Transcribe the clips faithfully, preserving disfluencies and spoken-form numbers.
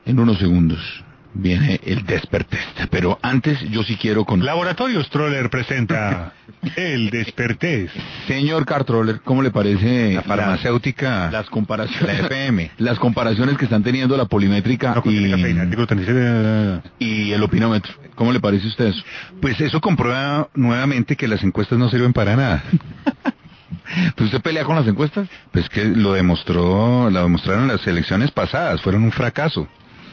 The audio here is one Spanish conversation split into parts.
En unos segundos viene el Despertest, pero antes yo sí quiero con... Laboratorios Troller presenta el Despertest. Señor Cartroller, ¿cómo le parece la farmacéutica, la, las comparaciones, la F M, las comparaciones que están teniendo la polimétrica no, y, cafeína, y el opinómetro? ¿Cómo le parece a usted eso? Pues eso comprueba nuevamente que las encuestas no sirven para nada. ¿Pues usted pelea con las encuestas? Pues que lo demostró, lo demostraron las elecciones pasadas, fueron un fracaso.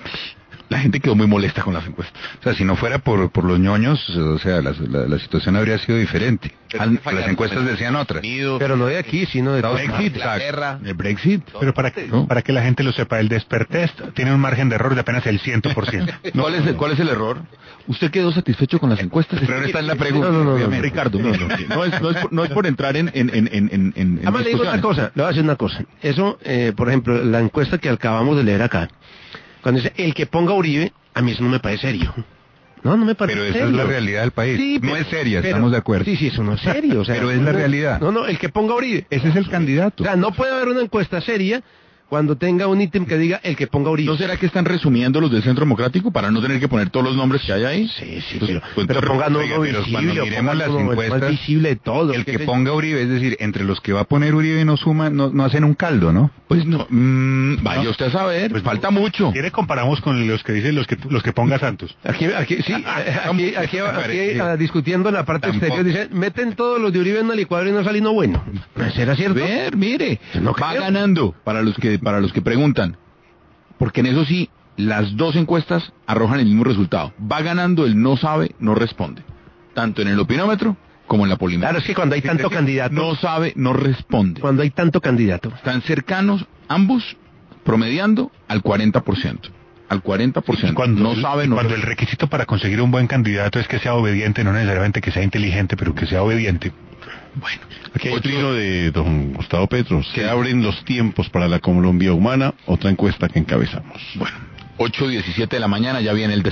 La gente quedó muy molesta con las encuestas. O sea, si no fuera por por los ñoños, o sea, la, la, la situación habría sido diferente. Al, las encuestas decían otras. Pero no de aquí, sino de Estados Brexit, Unidos, guerra. El Brexit. Pero para que, ¿no? para que la gente lo sepa, el Despertest tiene un margen de error de apenas el cien por ciento. ¿Cuál es el, cuál es el error? ¿Usted quedó satisfecho con las encuestas? El error está en la pregunta. No, no, no, no, Ricardo, no, no, no, es, no, es por, no es por entrar en en en en, en, en Además le digo una cosa, le voy a decir una cosa. Eso, eh, por ejemplo, la encuesta que acabamos de leer acá, cuando dice el que ponga Uribe, a mí eso no me parece serio. No, no me parece serio. Pero esa serio. es la realidad del país. Sí, no pero, es seria, pero, estamos de acuerdo. Sí, sí, eso no es serio. O sea, pero es la no, realidad. No, no, el que ponga Uribe. Ese es el candidato. O sea, no puede haber una encuesta seria cuando tenga un ítem que diga el que ponga Uribe. ¿No será que están resumiendo los del Centro Democrático para no tener que poner todos los nombres que hay ahí? Sí, sí, Pues, pero, pues, pero pongan oiga, uno pero visible, cuando o miremos pongan las uno el encuestas, más visible de todo. El que ponga Uribe, es decir, entre los que va a poner Uribe no suma, no, no hacen un caldo, ¿no? Pues no, mmm, vaya No. usted a saber, Pues falta mucho. ¿Quiere comparamos con los que dicen los que los que ponga Santos? Aquí, aquí, sí, aquí, aquí, aquí, Parece- ah, discutiendo en la parte Tampoco. exterior, dicen, meten todos los de Uribe en una licuadora y no sale uno bueno. ¿Será cierto? Ver, mire, No va creo. ganando para los que para los que preguntan, porque en eso sí las dos encuestas arrojan el mismo resultado. Va ganando el no sabe, no responde, tanto en el opinómetro como en la polimétrica. Claro, es que cuando hay tanto candidato, No sabe, no responde. cuando hay tanto candidato, Están cercanos ambos, promediando al cuarenta por ciento. Al cuarenta por ciento. Y cuando, no sabe, no cuando el requisito para conseguir un buen candidato es que sea obediente, no necesariamente que sea inteligente, pero que sea obediente. Bueno, Aquí hay un ocho- trino de don Gustavo Petro. Se abren los tiempos para la Colombia humana, otra encuesta que encabezamos. bueno, ocho diecisiete de la mañana, ya viene el